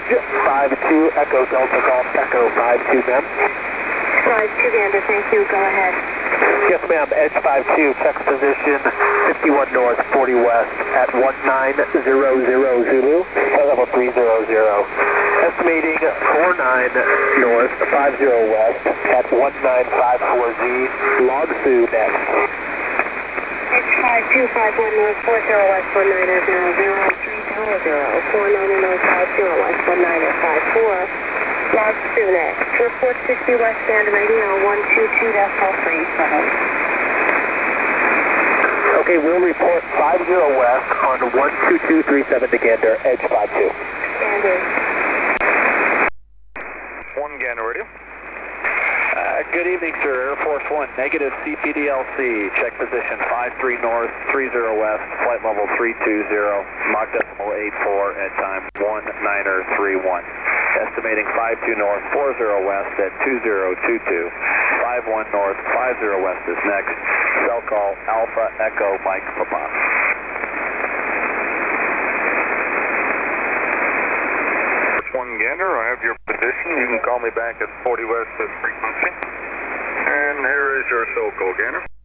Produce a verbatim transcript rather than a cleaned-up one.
five two, Echo Delta Golf, Echo five two, ma'am. five two, Gander, thank you, go ahead. Yes, ma'am, Edge five two, check position fifty-one north, forty west at one nine zero zero Zulu, level three zero zero. Estimating four nine north, five zero west at one nine five four Z, log Sioux next. Edge five two, five one north, four zero west, one nine zero zero three zero zero, four nine north, five zero west, one nine five four. Log Sioux next. Report sixty west band radio one two two decimal three seven. Okay, we'll report five zero west on one two two three seven to Gander, Edge five two. Gander. one Gander radio. Uh, good evening, sir. Air Force One, negative C P D L C. Check position five three north, three zero west, flight level three two zero, Mach decimal eight four at time one niner three one. Estimating five two north, four zero west at two zero two two. five one north, five zero west is next. Cell call Alpha Echo Mike Papa. One Gander, I have your position. You can call me back at forty west at frequency. And here is your SoCo, Gander.